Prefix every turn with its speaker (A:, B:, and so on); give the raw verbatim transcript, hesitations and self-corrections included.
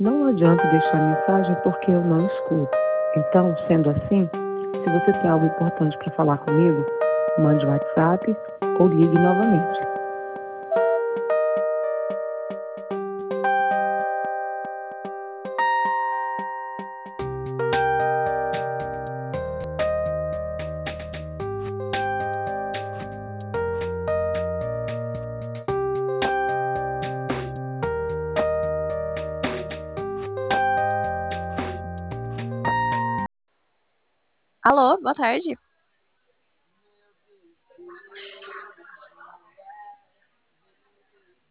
A: Não adianta deixar mensagem porque eu não escuto. Então, sendo assim, se você tem algo importante para falar comigo, mande um WhatsApp ou ligue novamente.
B: Alô, boa tarde.